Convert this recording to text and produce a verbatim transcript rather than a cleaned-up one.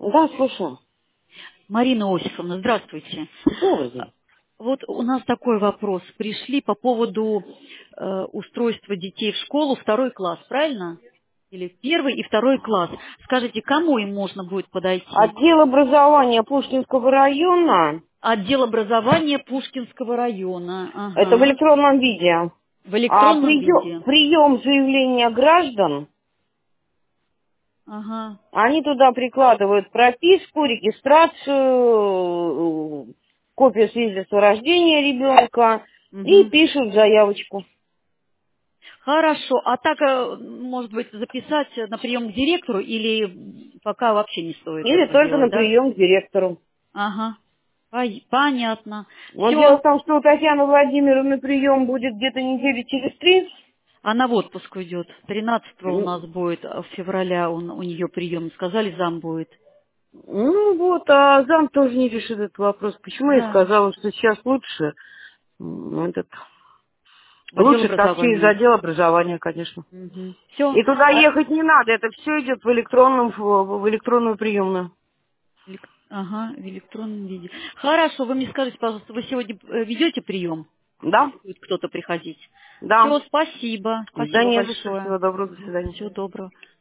Да, слушаю. Марина Осиповна, здравствуйте. Добрый день. Вот у нас такой вопрос. Пришли по поводу э, устройства детей в школу, второй класс, правильно? Или первый и второй класс. Скажите, кому им можно будет подойти? Отдел образования Пушкинского района, Отдел образования Пушкинского района. это в Ага. электронном виде, В а электронном прием, виде? прием заявления граждан, Ага. они туда прикладывают прописку, регистрацию, копию свидетельства о рождении ребенка и Угу. пишут заявочку. Хорошо. А так, э, может быть, записать на прием к директору или пока вообще не стоит Или этого только на делать, да? прием к директору. Ага. Пой- Понятно. Но дело Все. в том, что у Татьяны Владимировны прием будет где-то недели через три. Она в отпуск уйдет. Тринадцатого у нас будет, а в февраля он, у нее прием. Сказали, зам будет. Ну вот, а зам тоже не решит этот вопрос. Почему я Да. сказала, что сейчас лучше м, этот, В отдел лучше такси из образования. отдела образования, конечно. Все. И туда ехать не надо, это все идет в электронном, в, в электронную приемную. Ага, в электронном виде. Хорошо, вы мне скажите, пожалуйста, вы сегодня э, ведете прием, Да? если будет кто-то приходить? Да. Все, спасибо. Да Спасибо не за что, большое. всего доброго, до свидания. Всего доброго.